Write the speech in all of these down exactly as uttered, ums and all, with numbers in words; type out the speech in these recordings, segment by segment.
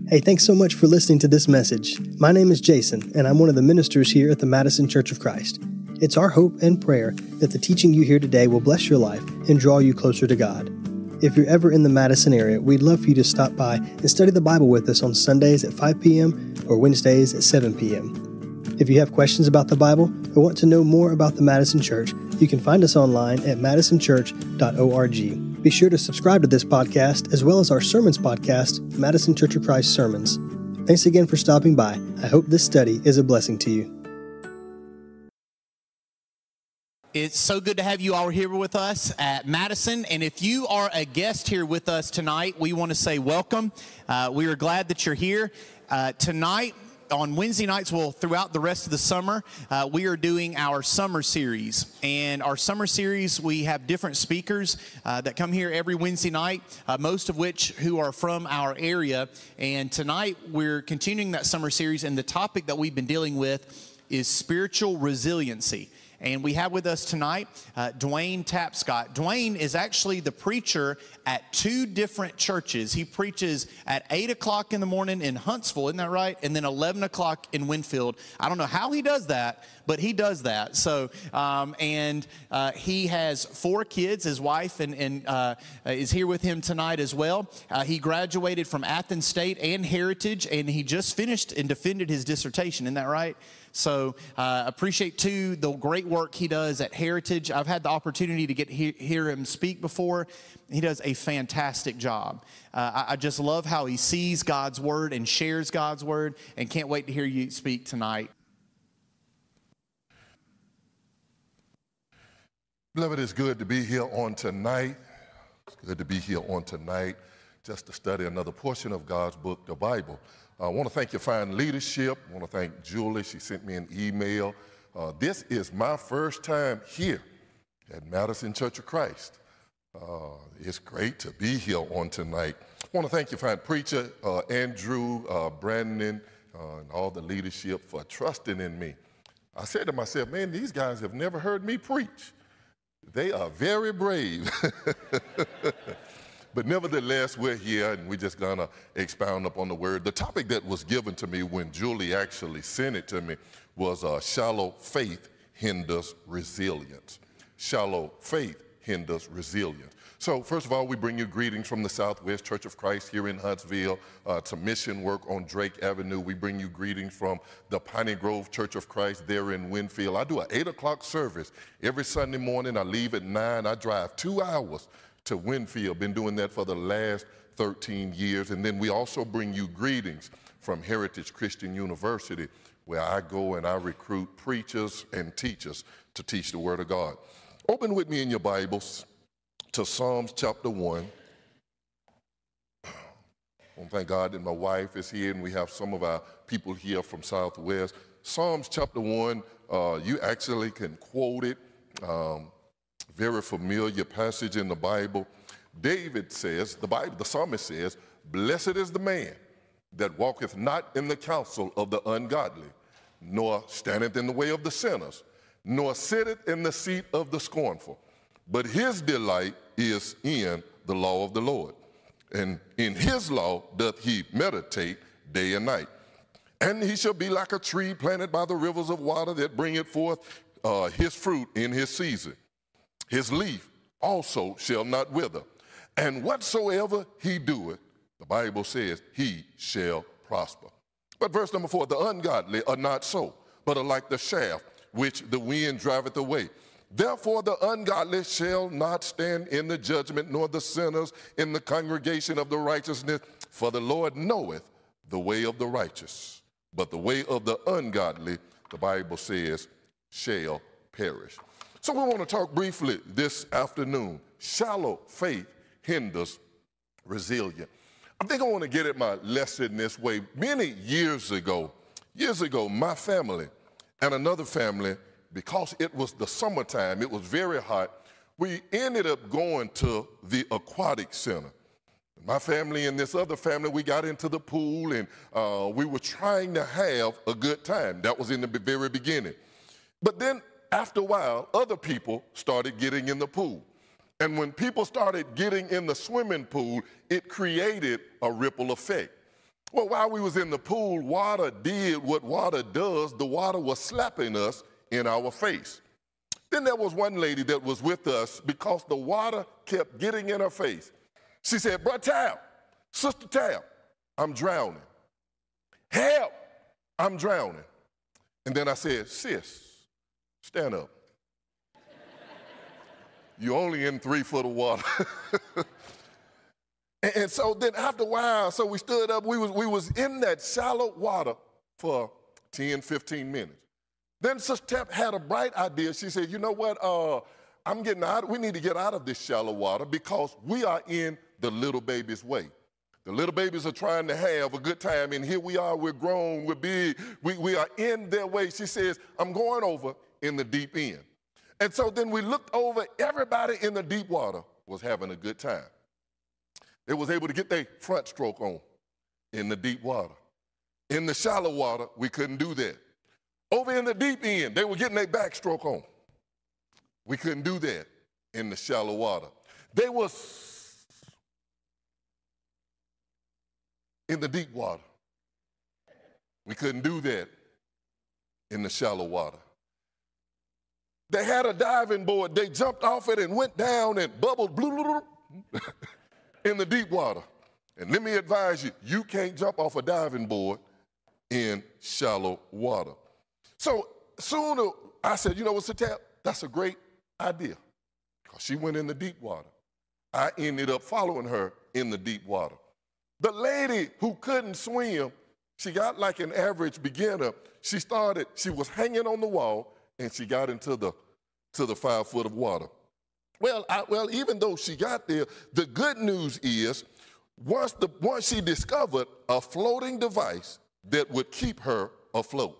Hey, thanks so much for listening to this message. My name is Jason, and I'm one of the ministers here at the Madison Church of Christ. It's our hope and prayer that the teaching you hear today will bless your life and draw you closer to God. If you're ever in the Madison area, we'd love for you to stop by and study the Bible with us on Sundays at five p.m. or Wednesdays at seven p.m. If you have questions about the Bible or want to know more about the Madison Church, you can find us online at madison church dot org. Be sure to subscribe to this podcast as well as our sermons podcast, Madison Church of Christ Sermons. Thanks again for stopping by. I hope this study is a blessing to you. It's so good to have you all here with us at Madison. And if you are a guest here with us tonight, we want to say welcome. Uh, we are glad that you're here. Uh, tonight, on Wednesday nights, well, throughout the rest of the summer, uh, we are doing our summer series. And our summer series, we have different speakers uh, that come here every Wednesday night, uh, most of which who are from our area. And tonight, we're continuing that summer series, and the topic that we've been dealing with is spiritual resiliency. And we have with us tonight uh, Dwayne Tapscott. Dwayne is actually the preacher at two different churches. He preaches at eight o'clock in the morning in Huntsville, isn't that right? And then eleven o'clock in Winfield. I don't know how he does that, but he does that. So, um, and uh, he has four kids. His wife and, and uh, is here with him tonight as well. Uh, he graduated from Athens State and Heritage, and he just finished and defended his dissertation. Isn't that right? So uh, appreciate, too, the great work he does at Heritage. I've had the opportunity to get he- hear him speak before. He does a fantastic job. Uh, I, I just love how he sees God's Word and shares God's Word, and can't wait to hear you speak tonight. Beloved, it's good to be here on tonight. It's good to be here on tonight just to study another portion of God's book, the Bible. I want to thank your fine leadership. I want to thank Julie. She sent me an email. Uh, this is my first time here at Madison Church of Christ. Uh, it's great to be here on tonight. I want to thank your fine preacher, uh, Andrew, uh, Brandon, uh, and all the leadership for trusting in me. I said to myself, man, these guys have never heard me preach. They are very brave. But nevertheless, we're here, and we're just going to expound upon the word. The topic that was given to me when Julie actually sent it to me was uh, shallow faith hinders resilience. Shallow faith hinders resilience. So first of all, we bring you greetings from the Southwest Church of Christ here in Huntsville. Uh, it's a mission work on Drake Avenue. We bring you greetings from the Piney Grove Church of Christ there in Winfield. I do an eight o'clock service every Sunday morning. I leave at nine. I drive two hours to Winfield. Been doing that for the last thirteen years. And then we also bring you greetings from Heritage Christian University, where I go and I recruit preachers and teachers to teach the Word of God. Open with me in your Bibles to Psalms chapter one. I want to thank God that my wife is here and we have some of our people here from Southwest. Psalms chapter one, uh, you actually can quote it. Um, Very familiar passage in the Bible. David says, the Bible, the psalmist says, blessed is the man that walketh not in the counsel of the ungodly, nor standeth in the way of the sinners, nor sitteth in the seat of the scornful. But his delight is in the law of the Lord, and in his law doth he meditate day and night. And he shall be like a tree planted by the rivers of water that bringeth forth uh, his fruit in his season. His leaf also shall not wither, and whatsoever he doeth, the Bible says, he shall prosper. But verse number four, the ungodly are not so, but are like the shaft which the wind driveth away. Therefore the ungodly shall not stand in the judgment, nor the sinners in the congregation of the righteousness. For the Lord knoweth the way of the righteous, but the way of the ungodly, the Bible says, shall perish. So we want to talk briefly this afternoon. Shallow faith hinders resilience. I think I want to get at my lesson this way. Many years ago, years ago, my family and another family, because it was the summertime, it was very hot, we ended up going to the aquatic center. My family and this other family, we got into the pool and uh, we were trying to have a good time. That was in the very beginning. But then after a while, other people started getting in the pool. And when people started getting in the swimming pool, it created a ripple effect. Well, while we was in the pool, water did what water does. The water was slapping us in our face. Then there was one lady that was with us because the water kept getting in her face. She said, "Brother Tab, Sister Tab, I'm drowning. Help, I'm drowning." And then I said, "Sis, stand up. You're only in three foot of water." and, and so then after a while, so we stood up, we was, we was in that shallow water for ten, fifteen minutes. Then Sister Tab had a bright idea. She said, "You know what, uh, I'm getting out, we need to get out of this shallow water because we are in the little baby's way. The little babies are trying to have a good time, and here we are, we're grown, we're big, we, we are in their way." She says, "I'm going over in the deep end." And so then we looked over, everybody in the deep water was having a good time. They was able to get their front stroke on in the deep water. In the shallow water, we couldn't do that. Over in the deep end, they were getting their backstroke on. We couldn't do that in the shallow water. They was in the deep water. We couldn't do that in the shallow water. They had a diving board. They jumped off it and went down and bubbled blue in the deep water. And let me advise you, you can't jump off a diving board in shallow water. So soon I said, "You know what, Sister Tab, that's a great idea." Because she went in the deep water. I ended up following her in the deep water. The lady who couldn't swim, she got like an average beginner. She started, she was hanging on the wall, and she got into the, to the five foot of water. Well, I, well, even though she got there, the good news is once, the, once she discovered a floating device that would keep her afloat.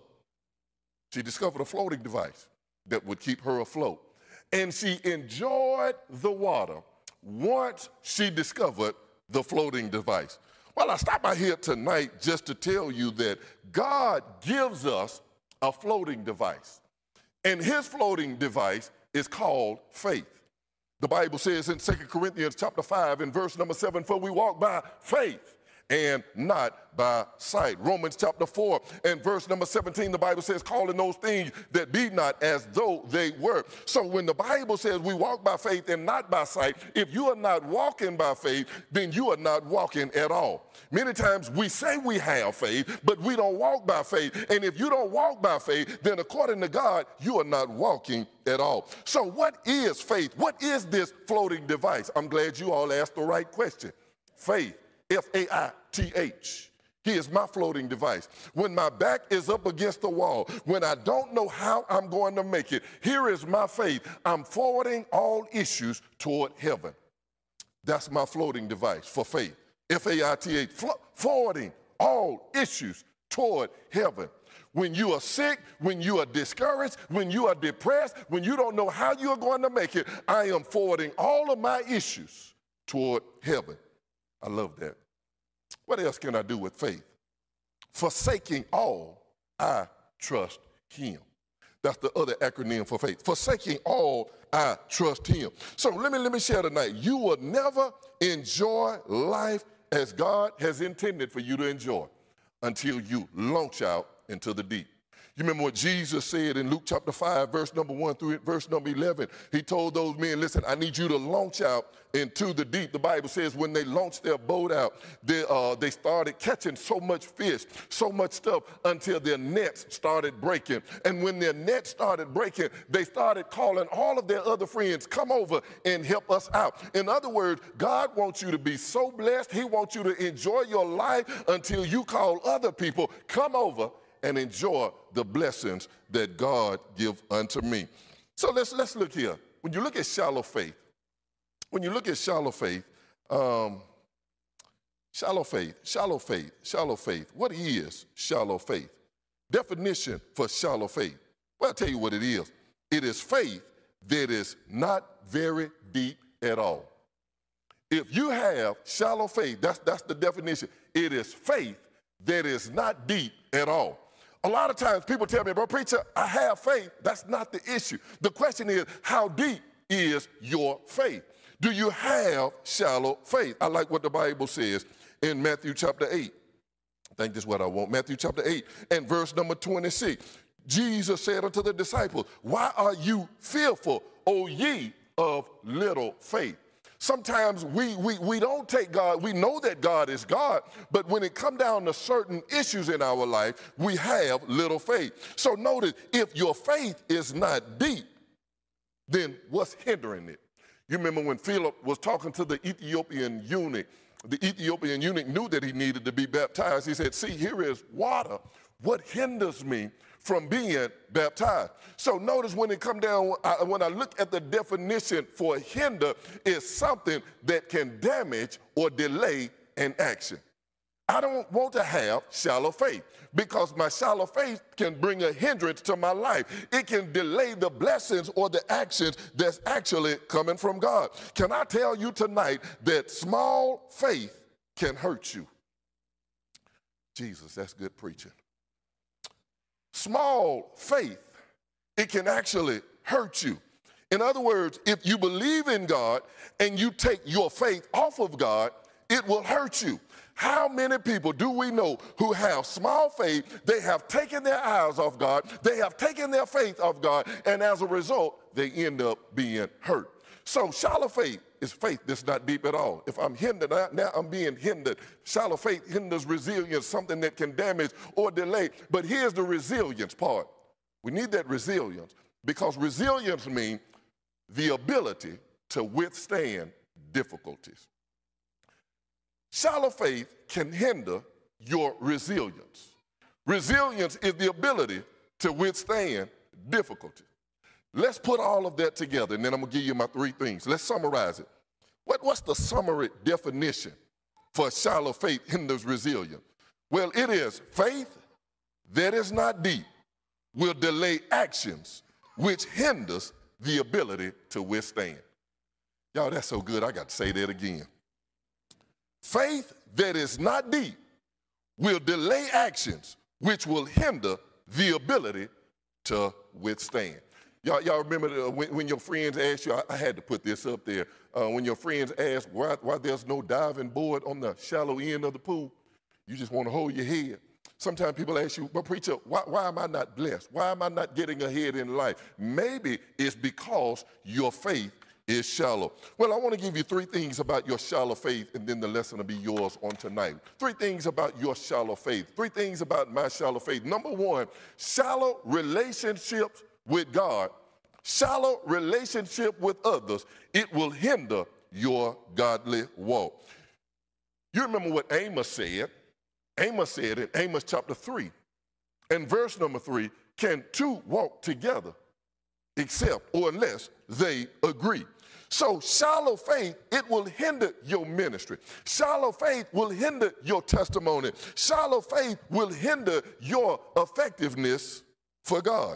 She discovered a floating device that would keep her afloat. And she enjoyed the water once she discovered the floating device. Well, I stopped by here tonight just to tell you that God gives us a floating device. And his floating device is called faith. The Bible says in Second Corinthians chapter five and verse number seven, "For we walk by faith and not by sight." Romans chapter four and verse number seventeen, the Bible says, "Calling those things that be not as though they were." So when the Bible says we walk by faith and not by sight, if you are not walking by faith, then you are not walking at all. Many times we say we have faith, but we don't walk by faith. And if you don't walk by faith, then according to God, you are not walking at all. So what is faith? What is this floating device? I'm glad you all asked the right question. Faith, F A I T H. He is my floating device. When my back is up against the wall, when I don't know how I'm going to make it, here is my faith. I'm forwarding all issues toward heaven. That's my floating device for faith. F A I T H, forwarding all issues toward heaven. When you are sick, when you are discouraged, when you are depressed, when you don't know how you are going to make it, I am forwarding all of my issues toward heaven. I love that. What else can I do with faith? Forsaking all, I trust him. That's the other acronym for faith. Forsaking all, I trust him. So let me, let me share tonight. You will never enjoy life as God has intended for you to enjoy until you launch out into the deep. You remember what Jesus said in Luke chapter five, verse number one through verse number eleven. He told those men, "Listen, I need you to launch out into the deep." The Bible says when they launched their boat out, they, uh, they started catching so much fish, so much stuff, until their nets started breaking. And when their nets started breaking, they started calling all of their other friends, "Come over and help us out." In other words, God wants you to be so blessed. He wants you to enjoy your life until you call other people, "Come over and enjoy the blessings that God give unto me." So let's, let's look here. When you look at shallow faith, when you look at shallow faith, um, shallow faith, shallow faith, shallow faith. What is shallow faith? Definition for shallow faith. Well, I'll tell you what it is. It is faith that is not very deep at all. If you have shallow faith, that's, that's the definition. It is faith that is not deep at all. A lot of times people tell me, "Bro, preacher, I have faith." That's not the issue. The question is, how deep is your faith? Do you have shallow faith? I like what the Bible says in Matthew chapter eight think this is what I want. Matthew chapter eight and verse number twenty-six. Jesus said unto the disciples, why are you fearful, O ye of little faith? Sometimes we, we, we don't take God, we know that God is God, but when it comes down to certain issues in our life, we have little faith. So notice, if your faith is not deep, then what's hindering it? You remember when Philip was talking to the Ethiopian eunuch, the Ethiopian eunuch knew that he needed to be baptized. He said, see, here is water. What hinders me from being baptized? So notice when it come down, I, when I look at the definition for hinder, is something that can damage or delay an action. I don't want to have shallow faith because my shallow faith can bring a hindrance to my life. It can delay the blessings or the actions that's actually coming from God. Can I tell you tonight that small faith can hurt you? Jesus, that's good preaching. Small faith, it can actually hurt you. In other words, if you believe in God and you take your faith off of God, it will hurt you. How many people do we know who have small faith? They have taken their eyes off God. They have taken their faith off God. And as a result, they end up being hurt. So shallow faith is faith that's not deep at all. If I'm hindered, now I'm being hindered. Shallow faith hinders resilience, something that can damage or delay. But here's the resilience part. We need that resilience because resilience means the ability to withstand difficulties. Shallow faith can hinder your resilience. Resilience is the ability to withstand difficulty. Let's put all of that together, and then I'm going to give you my three things. Let's summarize it. What, what's the summary definition for shallow faith hinders resilience? Well, it is faith that is not deep will delay actions, which hinders the ability to withstand. Y'all, that's so good, I got to say that again. Faith that is not deep will delay actions, which will hinder the ability to withstand. Y'all, y'all remember the, when, when your friends asked you, I, I had to put this up there, uh, when your friends asked why, why there's no diving board on the shallow end of the pool, you just want to hold your head. Sometimes people ask you, but preacher, why, why am I not blessed? Why am I not getting ahead in life? Maybe it's because your faith is shallow. Well, I want to give you three things about your shallow faith, and then the lesson will be yours on tonight. Three things about your shallow faith. Three things about my shallow faith. Number one, shallow relationships with God, shallow relationship with others, it will hinder your godly walk. You remember what Amos said? Amos said in Amos chapter three and verse number three, can two walk together except or unless they agree? So shallow faith, it will hinder your ministry. Shallow faith will hinder your testimony. Shallow faith will hinder your effectiveness for God.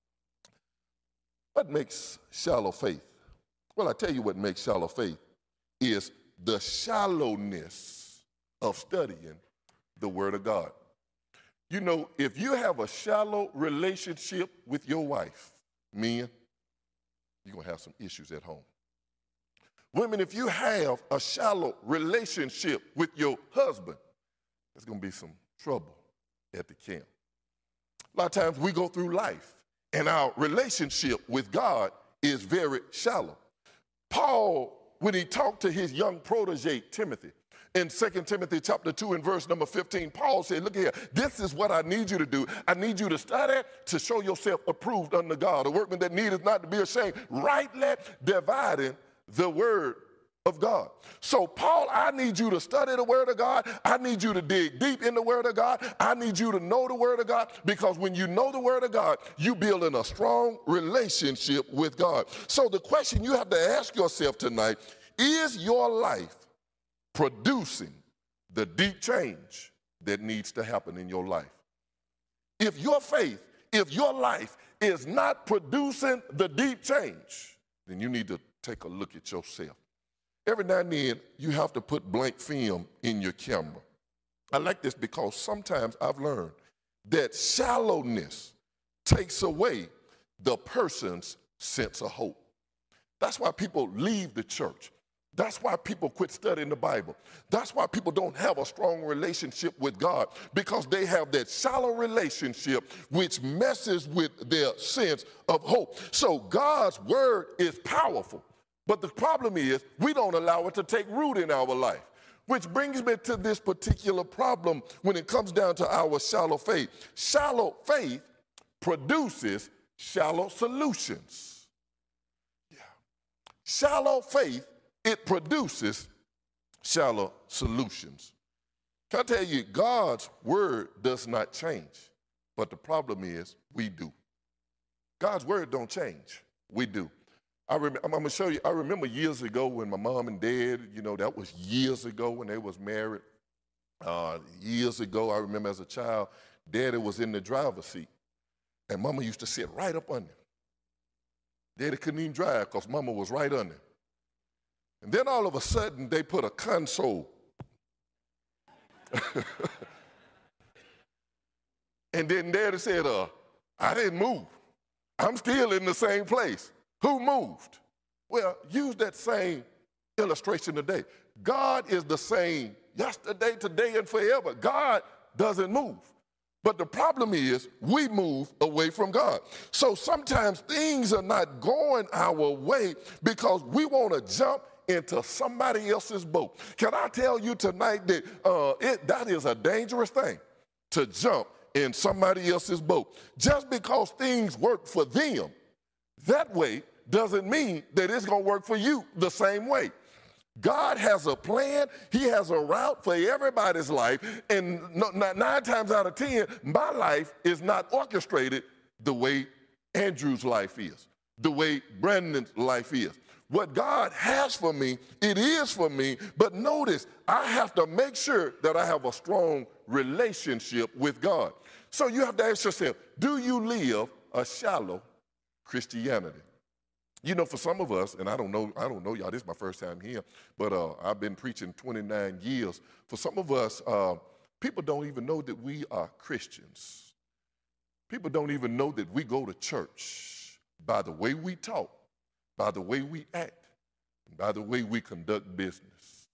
What makes shallow faith? Well, I tell you what makes shallow faith is the shallowness of studying the Word of God. You know, if you have a shallow relationship with your wife, men, you're going to have some issues at home. Women, if you have a shallow relationship with your husband, there's going to be some trouble at the camp. A lot of times we go through life and our relationship with God is very shallow. Paul, when he talked to his young protege, Timothy, in Second Timothy chapter two and verse number fifteen, Paul said, look here, this is what I need you to do. I need you to study to show yourself approved unto God, a workman that needeth not to be ashamed, rightly dividing the word of God. So Paul, I need you to study the word of God. I need you to dig deep in the word of God. I need you to know the word of God, because when you know the word of God, you build in a strong relationship with God. So the question you have to ask yourself tonight, is your life producing the deep change that needs to happen in your life? If your faith, if your life is not producing the deep change, then you need to take a look at yourself. Every now and then, you have to put blank film in your camera. I like this because sometimes I've learned that shallowness takes away the person's sense of hope. That's why people leave the church. That's why people quit studying the Bible. That's why people don't have a strong relationship with God, because they have that shallow relationship which messes with their sense of hope. So God's word is powerful, but the problem is we don't allow it to take root in our life, which brings me to this particular problem when it comes down to our shallow faith. Shallow faith produces shallow solutions. Yeah. Shallow faith, it produces shallow solutions. Can I tell you, God's word does not change, but the problem is we do. God's word don't change, we do. I rem- I'm gonna show you, I remember years ago when my mom and dad, you know, that was years ago when they was married. Uh, years ago, I remember as a child, Daddy was in the driver's seat, and Mama used to sit right up under him. Daddy couldn't even drive because Mama was right under him. And then all of a sudden, they put a console. And then Daddy said, uh, I didn't move. I'm still in the same place. Who moved? Well, use that same illustration today. God is the same yesterday, today, and forever. God doesn't move. But the problem is we move away from God. So sometimes things are not going our way because we want to jump into somebody else's boat. Can I tell you tonight that uh, it, that is a dangerous thing, to jump in somebody else's boat. Just because things work for them that way doesn't mean that it's going to work for you the same way. God has a plan. He has a route for everybody's life. And no, nine times out of ten, my life is not orchestrated the way Andrew's life is, the way Brandon's life is. What God has for me, it is for me. But notice, I have to make sure that I have a strong relationship with God. So you have to ask yourself, do you live a shallow Christianity? You know, for some of us, and I don't know, I don't know y'all, this is my first time here, but uh, I've been preaching twenty-nine years. For some of us, uh, people don't even know that we are Christians. People don't even know that we go to church by the way we talk, by the way we act, and by the way we conduct business.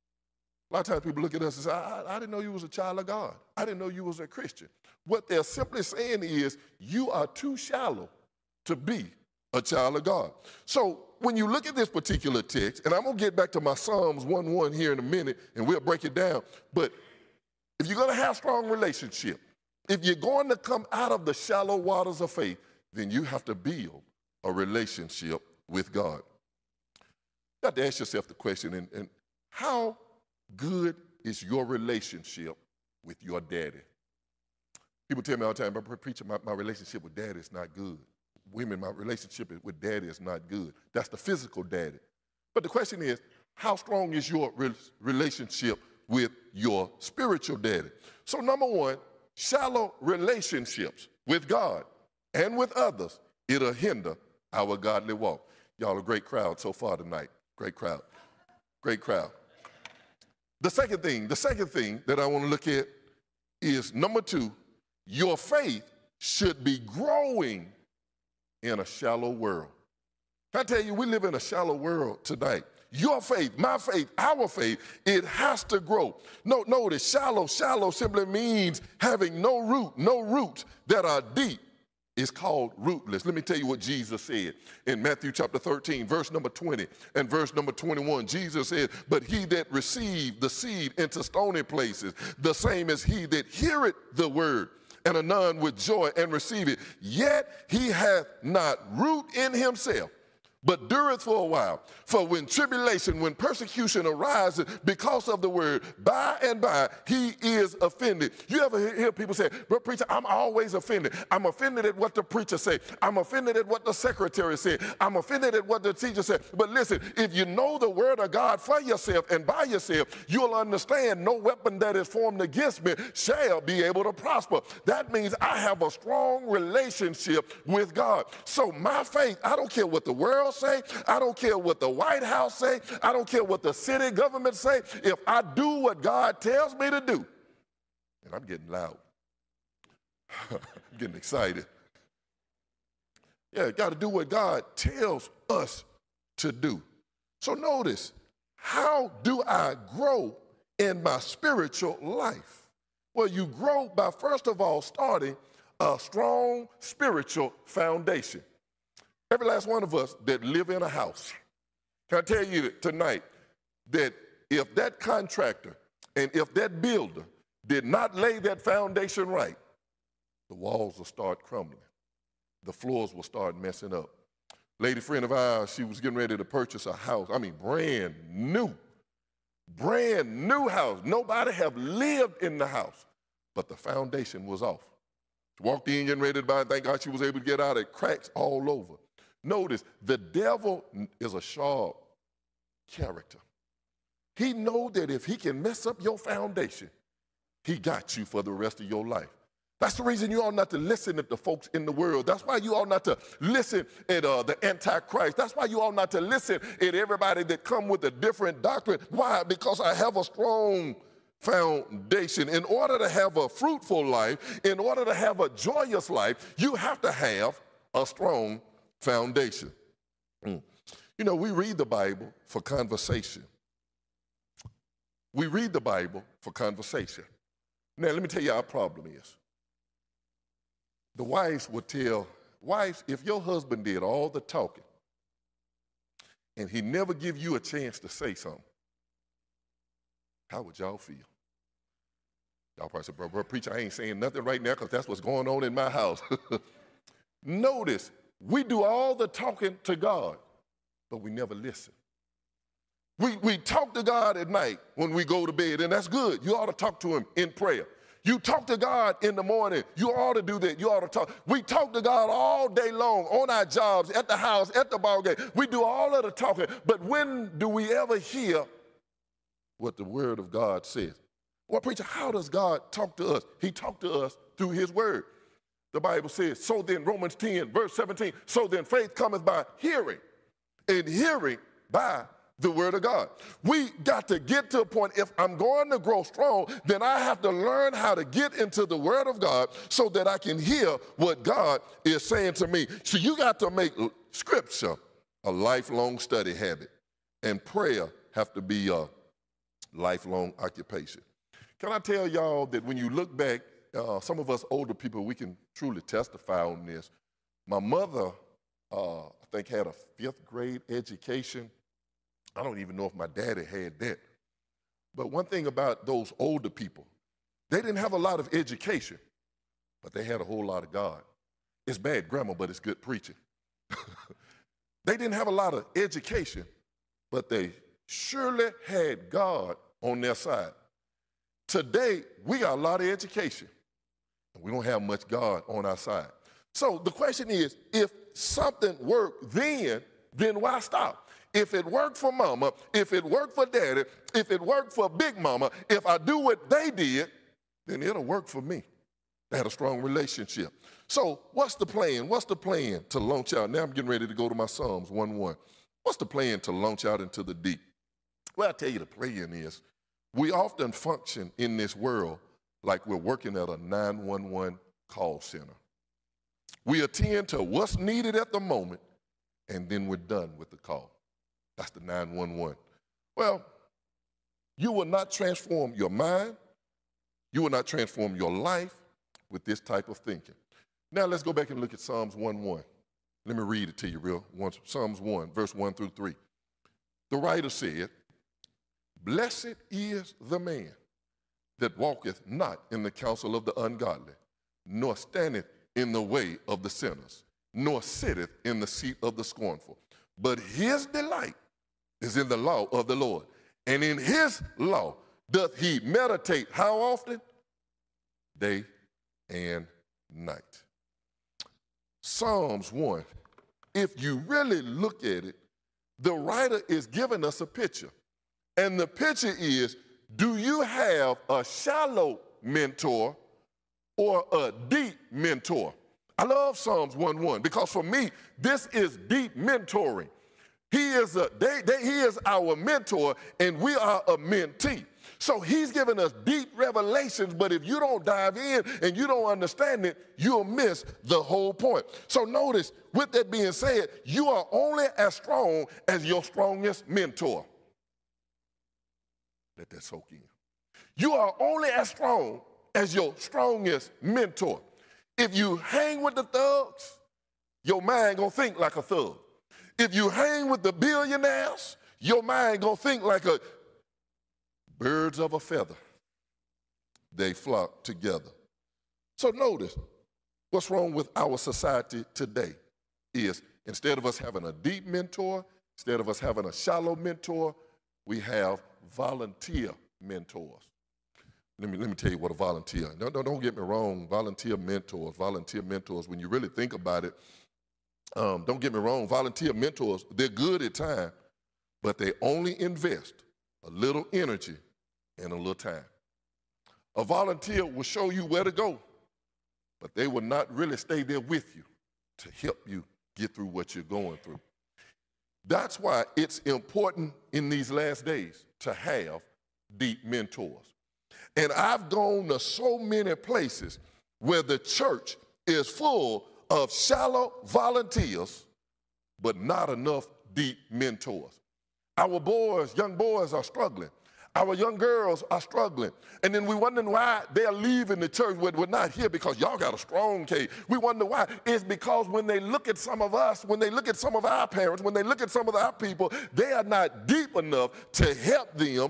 A lot of times people look at us and say, I, I didn't know you was a child of God. I didn't know you was a Christian. What they're simply saying is, you are too shallow to be a child of God. So when you look at this particular text, and I'm going to get back to my Psalms one one here in a minute, and we'll break it down. But if you're going to have strong relationship, if you're going to come out of the shallow waters of faith, then you have to build a relationship with God. You have to ask yourself the question, and, and how good is your relationship with your daddy? People tell me all the time, I'm preaching, my, my relationship with daddy is not good. Women, my relationship with daddy is not good. That's the physical daddy. But the question is, how strong is your re- relationship with your spiritual daddy? So number one, shallow relationships with God and with others, it'll hinder our godly walk. Y'all a great crowd so far tonight. Great crowd. Great crowd. The second thing, the second thing that I want to look at is number two, your faith should be growing in a shallow world. Can I tell you, we live in a shallow world tonight. Your faith, my faith, our faith, it has to grow. No, notice, shallow, shallow simply means having no root, no roots that are deep. It's called rootless. Let me tell you what Jesus said in Matthew chapter thirteen, verse number twenty and verse number twenty-one. Jesus said, but he that received the seed into stony places, the same as he that heareth the word, and anon with joy and receive it, yet he hath not root in himself, but dureth for a while. For when tribulation, when persecution arises because of the word, by and by he is offended. You ever hear people say, but preacher, I'm always offended. I'm offended at what the preacher said. I'm offended at what the secretary said. I'm offended at what the teacher said. But listen, if you know the word of God for yourself and by yourself, you'll understand no weapon that is formed against me shall be able to prosper. That means I have a strong relationship with God. So my faith, I don't care what the world say. I don't care what the White House say. I don't care what the city government say. If I do what God tells me to do, and I'm getting loud. I'm getting excited. Yeah, got to do what God tells us to do. So notice, how do I grow in my spiritual life? Well, you grow by, first of all, starting a strong spiritual foundation. Every last one of us that live in a house, can I tell you tonight that if that contractor and if that builder did not lay that foundation right, the walls will start crumbling. The floors will start messing up. Lady friend of ours, she was getting ready to purchase a house. I mean, brand new, brand new house. Nobody have lived in the house, but the foundation was off. She walked in, getting ready to buy it. Thank God she was able to get out. It cracks all over. Notice, the devil is a sharp character. He knows that if he can mess up your foundation, he got you for the rest of your life. That's the reason you ought not to listen at the folks in the world. That's why you ought not to listen at uh, the Antichrist. That's why you ought not to listen at everybody that come with a different doctrine. Why? Because I have a strong foundation. In order to have a fruitful life, in order to have a joyous life, you have to have a strong foundation. Mm. You know, we read the Bible for conversation. We read the Bible for conversation. Now, let me tell you our problem is. The wives would tell, wives, if your husband did all the talking and he never give you a chance to say something, how would y'all feel? Y'all probably say, bro, bro, preacher, I ain't saying nothing right now because that's what's going on in my house. Notice, we do all the talking to God, but we never listen. We, we talk to God at night when we go to bed, and that's good. You ought to talk to him in prayer. You talk to God in the morning. You ought to do that. You ought to talk. We talk to God all day long on our jobs, at the house, at the ball game. We do all of the talking. But when do we ever hear what the word of God says? Well, preacher, how does God talk to us? He talked to us through his word. The Bible says, so then, Romans ten, verse seventeen, so then faith cometh by hearing, and hearing by the word of God. We got to get to a point, if I'm going to grow strong, then I have to learn how to get into the word of God so that I can hear what God is saying to me. So you got to make scripture a lifelong study habit, and prayer have to be a lifelong occupation. Can I tell y'all that when you look back, uh, some of us older people, we can truly testify on this. My mother, uh, I think, had a fifth grade education. I don't even know if my daddy had that. But one thing about those older people, they didn't have a lot of education, but they had a whole lot of God. It's bad grammar, but it's good preaching. They didn't have a lot of education, but they surely had God on their side. Today, we got a lot of education, and we don't have much God on our side. So the question is, if something worked then, then why stop? If it worked for mama, if it worked for daddy, if it worked for big mama, if I do what they did, then it'll work for me. They had a strong relationship. So what's the plan? What's the plan to launch out? Now I'm getting ready to go to my Psalms one one. What's the plan to launch out into the deep? Well, I'll tell you the plan is, we often function in this world like we're working at a nine one one call center. We attend to what's needed at the moment, and then we're done with the call. That's the nine one one. Well, you will not transform your mind. You will not transform your life with this type of thinking. Now let's go back and look at Psalms one one. Let me read it to you real once. Psalms one, verse one through three. The writer said, blessed is the man that walketh not in the counsel of the ungodly, nor standeth in the way of the sinners, nor sitteth in the seat of the scornful. But his delight is in the law of the Lord. And in his law doth he meditate how often? Day and night. Psalms one, if you really look at it, the writer is giving us a picture. And the picture is, do you have a shallow mentor or a deep mentor? I love Psalms one one because for me, this is deep mentoring. He is, a, they, they, he is our mentor, and we are a mentee. So he's giving us deep revelations, but if you don't dive in and you don't understand it, you'll miss the whole point. So notice, with that being said, you are only as strong as your strongest mentor. Let that soak in. You are only as strong as your strongest mentor. If you hang with the thugs, your mind gonna think like a thug. If you hang with the billionaires, your mind gonna think like a birds of a feather. They flock together. So notice, what's wrong with our society today is instead of us having a deep mentor, instead of us having a shallow mentor, we have volunteer mentors. Let me, let me tell you what a volunteer, no, no, don't get me wrong, volunteer mentors, volunteer mentors, when you really think about it, um, don't get me wrong, volunteer mentors, they're good at time, but they only invest a little energy and a little time. A volunteer will show you where to go, but they will not really stay there with you to help you get through what you're going through. That's why it's important in these last days to have deep mentors. And I've gone to so many places where the church is full of shallow volunteers, but not enough deep mentors. Our boys, young boys are struggling. Our young girls are struggling. And then we wondering why they're leaving the church. We're not here because y'all got a strong case. We wonder why. It's because when they look at some of us, when they look at some of our parents, when they look at some of our people, they are not deep enough to help them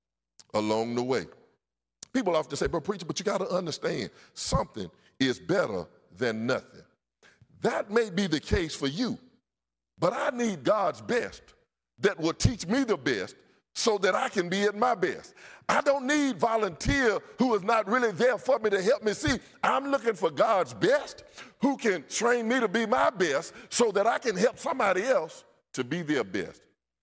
along the way. People often say, but preacher, but you got to understand, something is better than nothing. That may be the case for you, but I need God's best that will teach me the best so that I can be at my best. I don't need volunteer who is not really there for me to help me see. I'm looking for God's best who can train me to be my best so that I can help somebody else to be their best.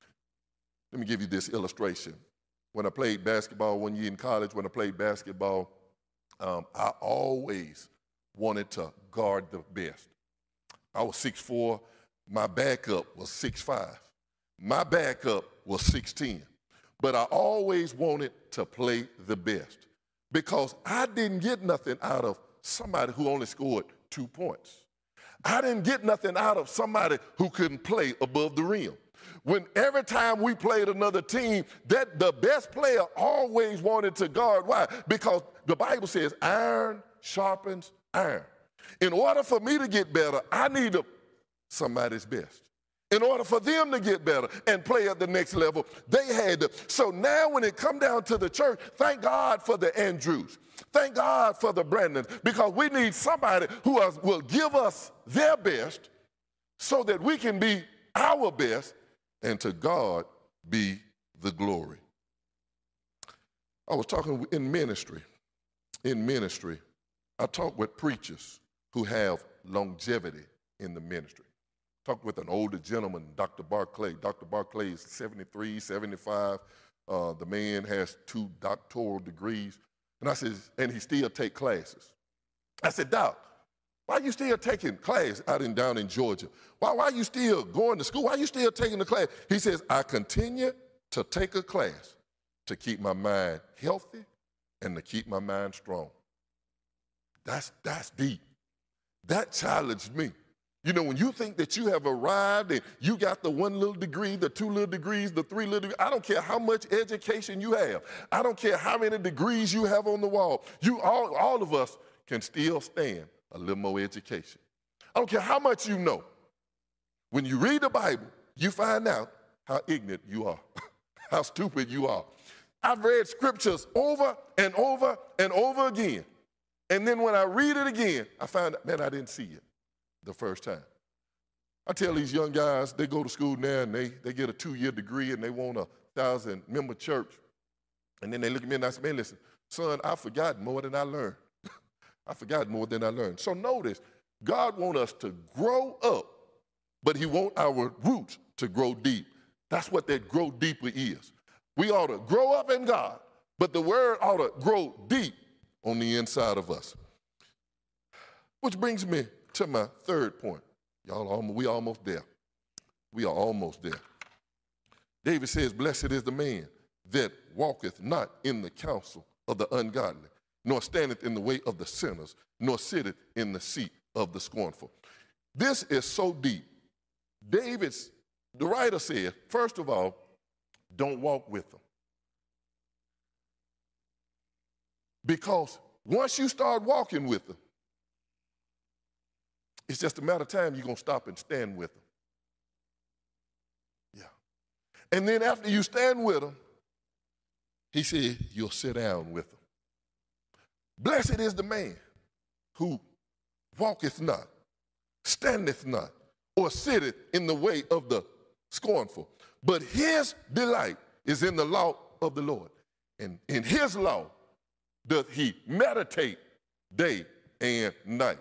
Let me give you this illustration. When I played basketball one year in college, when I played basketball, um, I always wanted to guard the best. I was six foot four. My backup was six foot five. My backup was six foot ten. But I always wanted to play the best because I didn't get nothing out of somebody who only scored two points. I didn't get nothing out of somebody who couldn't play above the rim. When every time we played another team, that the best player always wanted to guard. Why? Because the Bible says iron sharpens iron. In order for me to get better, I need a, somebody's best. In order for them to get better and play at the next level, they had to. So now when it come down to the church, thank God for the Andrews. Thank God for the Brandons, because we need somebody who is, will give us their best so that we can be our best, and to God be the glory. I was talking in ministry. In ministry, I talk with preachers who have longevity in the ministry. Talked with an older gentleman, Doctor Barclay. Doctor Barclay is seventy-three, seventy-five. Uh, the man has two doctoral degrees. And I said, and he still take classes. I said, Doc, why are you still taking class out in down in Georgia? Why, why are you still going to school? Why are you still taking the class? He says, I continue to take a class to keep my mind healthy and to keep my mind strong. That's, that's deep. That challenged me. You know, when you think that you have arrived and you got the one little degree, the two little degrees, the three little degrees, I don't care how much education you have. I don't care how many degrees you have on the wall. You all, all of us can still stand a little more education. I don't care how much you know. When you read the Bible, you find out how ignorant you are, how stupid you are. I've read scriptures over and over and over again. And then when I read it again, I find out, man, I didn't see it the first time. I tell these young guys, they go to school now and they, they get a two-year degree and they want a thousand-member church. And then they look at me and I say, man, listen, son, I forgot more than I learned. I forgot more than I learned. So notice, God wants us to grow up, but he wants our roots to grow deep. That's what that grow deeper is. We ought to grow up in God, but the word ought to grow deep on the inside of us. Which brings me to my third point. Y'all, we almost there. We are almost there. David says, blessed is the man that walketh not in the counsel of the ungodly, nor standeth in the way of the sinners, nor sitteth in the seat of the scornful. This is so deep. David's, the writer said, first of all, don't walk with them. Because once you start walking with them, it's just a matter of time you're going to stop and stand with them. Yeah. And then after you stand with them, he said, you'll sit down with them. Blessed is the man who walketh not, standeth not, or sitteth in the way of the scornful. But his delight is in the law of the Lord. And in his law doth he meditate day and night.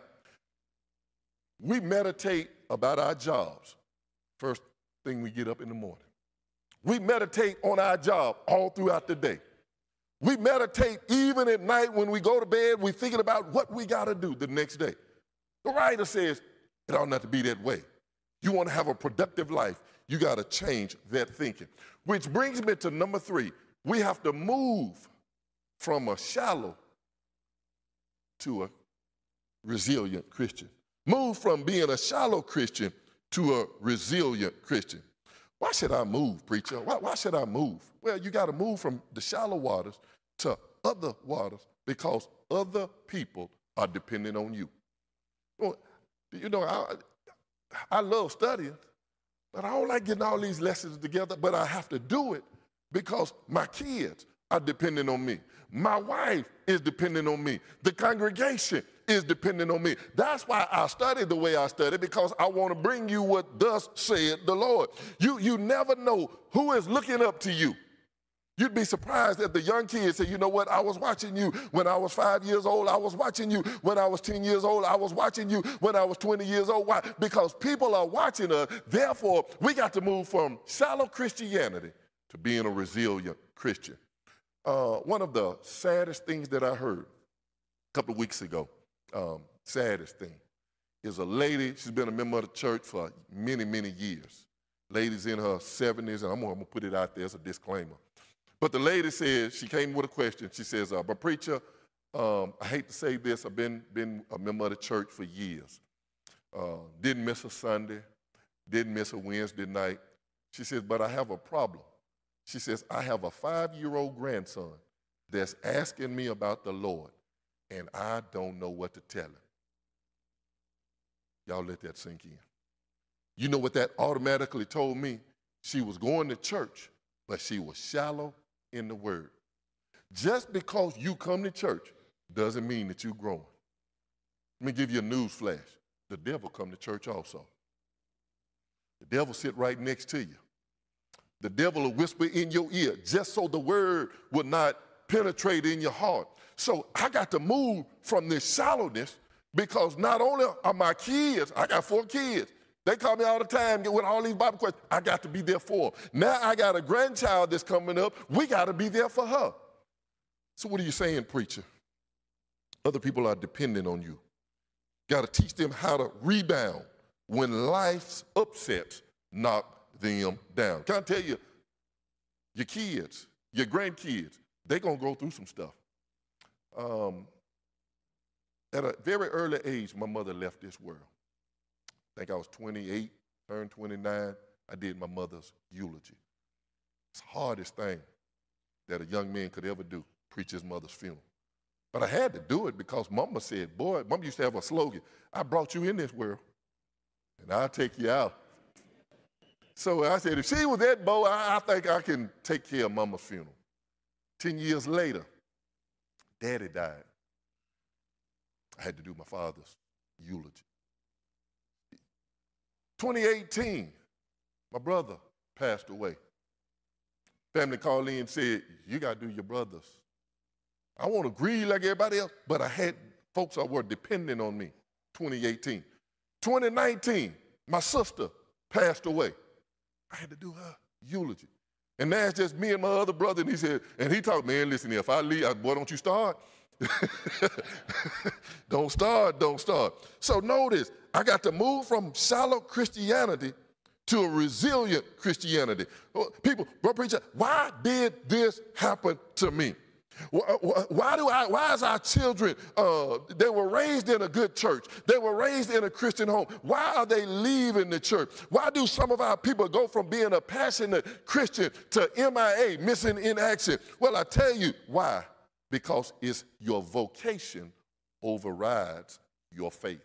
We meditate about our jobs first thing we get up in the morning. We meditate on our job all throughout the day. We meditate even at night when we go to bed, we're thinking about what we got to do the next day. The writer says it ought not to be that way. You want to have a productive life, you got to change that thinking. Which brings me to number three. We have to move from a shallow to a resilient Christian. Move from being a shallow Christian to a resilient Christian. Why should I move, preacher? Why, why should I move? Well, you got to move from the shallow waters to other waters because other people are depending on you. Well, you know, I, I love studying, but I don't like getting all these lessons together, but I have to do it because my kids are depending on me. My wife is depending on me. The congregation is dependent on me. That's why I study the way I study, because I want to bring you what thus said the Lord. You, you never know who is looking up to you. You'd be surprised that the young kids say, you know what, I was watching you when I was five years old. I was watching you when I was ten years old. I was watching you when I was twenty years old. Why? Because people are watching us. Therefore, we got to move from shallow Christianity to being a resilient Christian. Uh, one of the saddest things that I heard a couple of weeks ago, um, saddest thing, is a lady. She's been a member of the church for many, many years. Lady's in her seventies, and I'm going to put it out there as a disclaimer. But the lady says, she came with a question. She says, uh, but preacher, um, I hate to say this, I've been, been a member of the church for years. Uh, didn't miss a Sunday, didn't miss a Wednesday night. She says, but I have a problem. She says, I have a five-year-old grandson that's asking me about the Lord, and I don't know what to tell him. Y'all let that sink in. You know what that automatically told me? She was going to church, but she was shallow in the word. Just because you come to church doesn't mean that you're growing. Let me give you a news flash. The devil come to church also. The devil sit right next to you. The devil will whisper in your ear just so the word will not penetrate in your heart. So I got to move from this shallowness, because not only are my kids, I got four kids. They call me all the time with all these Bible questions. I got to be there for them. Now I got a grandchild that's coming up. We got to be there for her. So what are you saying, preacher? Other people are depending on you. Got to teach them how to rebound when life's upsets knock them down. Can I tell you, your kids, your grandkids, they're going to go through some stuff. Um, at a very early age, my mother left this world. I think I was twenty-eight, turned twenty-nine. I did my mother's eulogy. It's the hardest thing that a young man could ever do, preach his mother's funeral. But I had to do it because Mama said, boy, Mama used to have a slogan, I brought you in this world, and I'll take you out. So I said, if she was that bold, I, I think I can take care of Mama's funeral. Ten years later, Daddy died. I had to do my father's eulogy. twenty eighteen, my brother passed away. Family called in and said, you got to do your brother's. I want to grieve like everybody else, but I had folks that were depending on me. twenty eighteen. twenty nineteen, my sister passed away. I had to do her eulogy. And now it's just me and my other brother, and he said, and he talked, man, listen, if I leave, I, boy, don't you start. Don't start, don't start. So notice, I got to move from shallow Christianity to a resilient Christianity. People, bro, preacher, why did this happen to me? Why do I, why is our children, uh, they were raised in a good church. They were raised in a Christian home. Why are they leaving the church? Why do some of our people go from being a passionate Christian to M I A, missing in action? Well, I tell you why. because it's your vocation overrides your faith.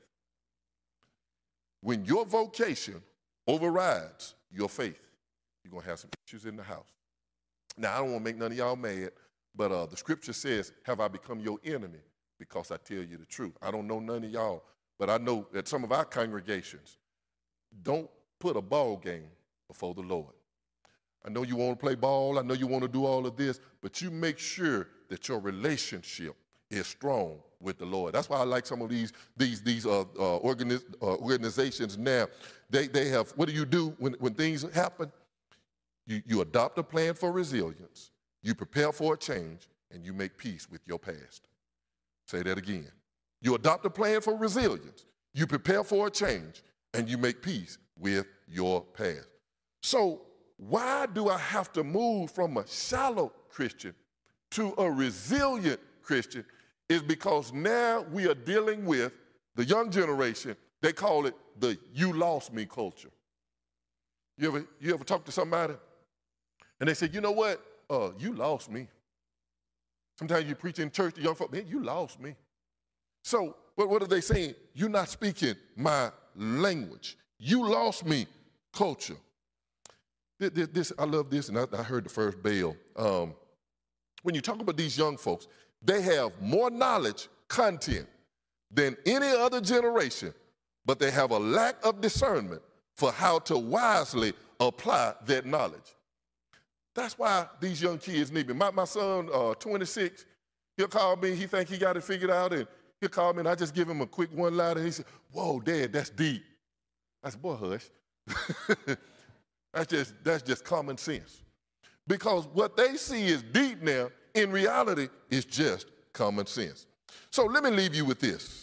When your vocation overrides your faith, you're going to have some issues in the house. Now, I don't want to make none of y'all mad, but uh, the scripture says, have I become your enemy because I tell you the truth? I don't know none of y'all, but I know that some of our congregations don't put a ball game before the Lord. I know you want to play ball. I know you want to do all of this, but you make sure that your relationship is strong with the Lord. That's why I like some of these these these uh, uh, organiz uh, organizations now. They they have, what do you do when, when things happen? You, you adopt a plan for resilience, you prepare for a change, and you make peace with your past. Say that again. You adopt a plan for resilience, you prepare for a change, and you make peace with your past. So why do I have to move from a shallow Christian to a resilient Christian? Is because now we are dealing with the young generation. They call it the you lost me culture. You ever, you ever talk to somebody and they say, you know what, uh, you lost me. Sometimes you preach in church to young folk, man, you lost me. So what, what are they saying? You're not speaking my language. You lost me culture. This, this I love this, and I, I heard the first bell. Um, when you talk about these young folks, they have more knowledge content than any other generation, but they have a lack of discernment for how to wisely apply that knowledge. That's why these young kids need me. My, my son, uh, twenty-six, he'll call me, he think he got it figured out, and he'll call me, and I just give him a quick one-liner, and he said, whoa, Dad, that's deep. I said, boy, hush. that's, just, that's just common sense. Because what they see is deep now, in reality, it's just common sense. So let me leave you with this.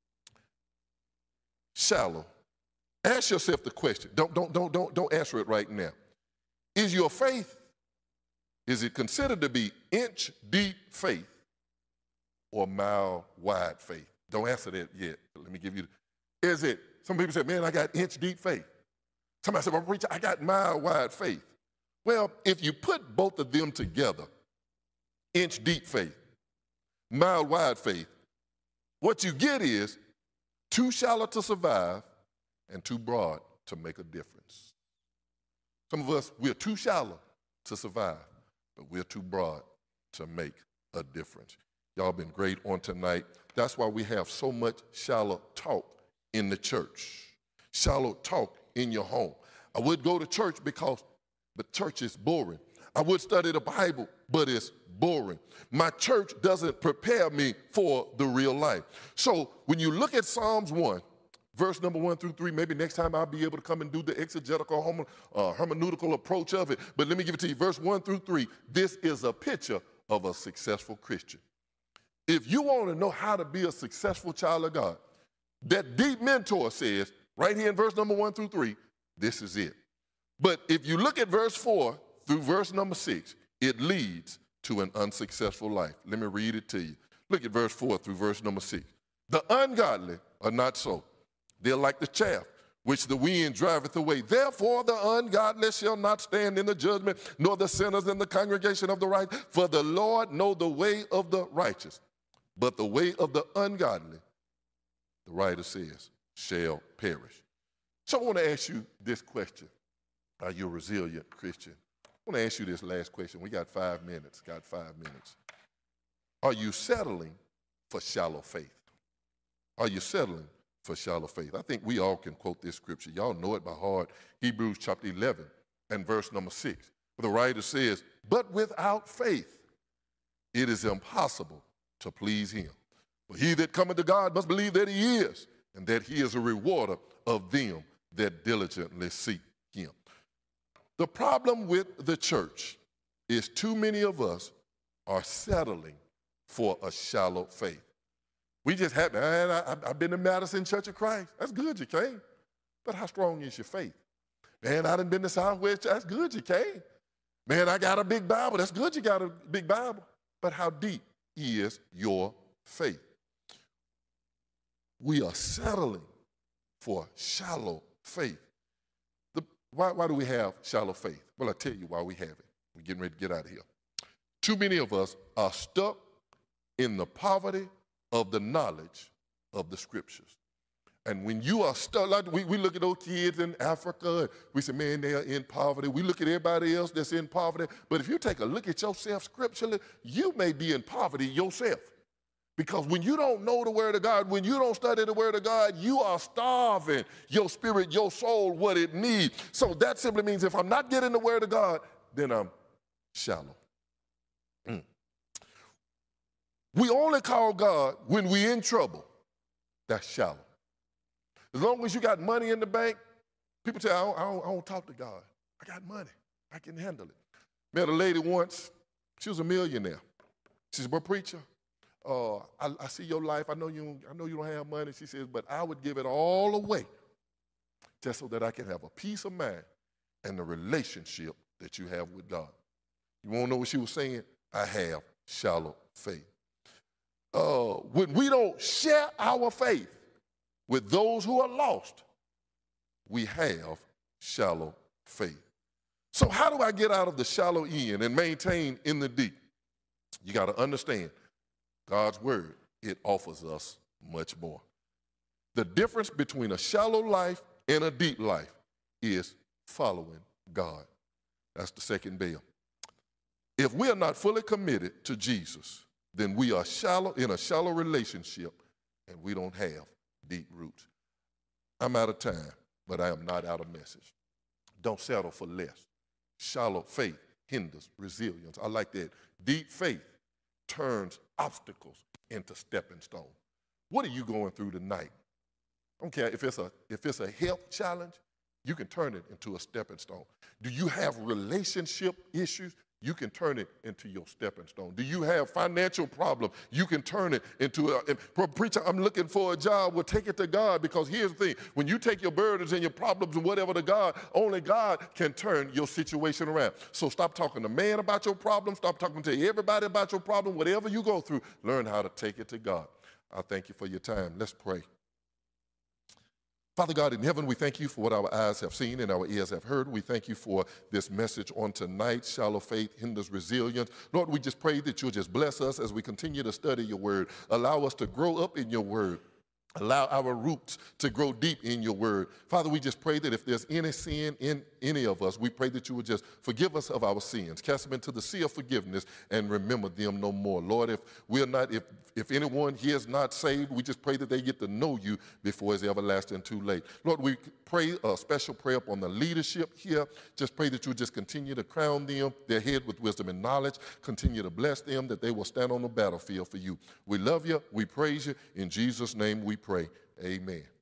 Shallow. Ask yourself the question. Don't, don't, don't, don't, don't answer it right now. Is your faith, is it considered to be inch-deep faith or mile-wide faith? Don't answer that yet. Let me give you, is it, some people say, man, I got inch-deep faith. Somebody said, well, preacher, I got mile-wide faith. Well, if you put both of them together, inch-deep faith, mile-wide faith, what you get is too shallow to survive and too broad to make a difference. Some of us, we're too shallow to survive, but we're too broad to make a difference. Y'all been great on tonight. That's why we have so much shallow talk in the church, shallow talk in your home. I would go to church because the church is boring. I would study the Bible, but it's boring. My church doesn't prepare me for the real life. So when you look at Psalms one, verse number one through three, maybe next time I'll be able to come and do the exegetical, homo, uh, hermeneutical approach of it. But let me give it to you. Verse one through three, this is a picture of a successful Christian. If you want to know how to be a successful child of God, that deep mentor says, right here in verse number one through three, this is it. But if you look at verse four through verse number six, it leads to an unsuccessful life. Let me read it to you. Look at verse four through verse number six. The ungodly are not so. They're like the chaff which the wind driveth away. Therefore the ungodly shall not stand in the judgment, nor the sinners in the congregation of the right. For the Lord know the way of the righteous, but the way of the ungodly, the writer says, shall perish. So I want to ask you this question. Are you a resilient Christian? I want to ask you this last question. We got five minutes, got five minutes. Are you settling for shallow faith? Are you settling for shallow faith? I think we all can quote this scripture. Y'all know it by heart. Hebrews chapter eleven and verse number six. The writer says, but without faith, it is impossible to please him. For he that cometh to God must believe that he is, and that he is a rewarder of them that diligently seek him. The problem with the church is too many of us are settling for a shallow faith. We just have, man, I, I've been to Madison Church of Christ. That's good, you came. But how strong is your faith? Man, I done been to Southwest. That's good, you came. Man, I got a big Bible. That's good, you got a big Bible. But how deep is your faith? We are settling for shallow faith. The, why, why do we have shallow faith? Well, I'll tell you why we have it. We're getting ready to get out of here. Too many of us are stuck in the poverty of the knowledge of the scriptures. And when you are stuck, like we, we look at those kids in Africa, and we say, man, they are in poverty. We look at everybody else that's in poverty. But if you take a look at yourself scripturally, you may be in poverty yourself. Because when you don't know the word of God, when you don't study the word of God, you are starving your spirit, your soul, what it needs. So that simply means if I'm not getting the word of God, then I'm shallow. Mm. We only call God when we're in trouble. That's shallow. As long as you got money in the bank, people say, I don't, I don't, I don't talk to God. I got money. I can handle it. Met a lady once. She was a millionaire. She said, but preacher, uh, I, I see your life. I know, you, I know you don't have money. She says, but I would give it all away just so that I can have a peace of mind and the relationship that you have with God. You want to know what she was saying? I have shallow faith. Uh, when we don't share our faith with those who are lost, we have shallow faith. So how do I get out of the shallow end and maintain in the deep? You got to understand God's word, it offers us much more. The difference between a shallow life and a deep life is following God. That's the second bell. If we are not fully committed to Jesus, then we are shallow in a shallow relationship and we don't have deep roots. I'm out of time, but I am not out of message. Don't settle for less. Shallow faith hinders resilience. I like that. Deep faith turns obstacles into stepping stones. What are you going through tonight? I don't care if it's a, if it's a health challenge, you can turn it into a stepping stone. Do you have relationship issues? You can turn it into your stepping stone. Do you have financial problems? You can turn it into a, preacher, I'm looking for a job. Well, take it to God, because here's the thing. When you take your burdens and your problems and whatever to God, only God can turn your situation around. So stop talking to man about your problem. Stop talking to everybody about your problem. Whatever you go through, learn how to take it to God. I thank you for your time. Let's pray. Father God in heaven, we thank you for what our eyes have seen and our ears have heard. We thank you for this message on tonight. Shallow faith hinders resilience. Lord, we just pray that you'll just bless us as we continue to study your word. Allow us to grow up in your word. Allow our roots to grow deep in your word. Father, we just pray that if there's any sin in any of us, we pray that you would just forgive us of our sins, cast them into the sea of forgiveness, and remember them no more. Lord, if we're not, if if anyone here is not saved, we just pray that they get to know you before it's everlasting too late. Lord, we pray a special prayer upon the leadership here. Just pray that you just continue to crown them, their head with wisdom and knowledge. Continue to bless them, that they will stand on the battlefield for you. We love you. We praise you. In Jesus' name we pray. Amen.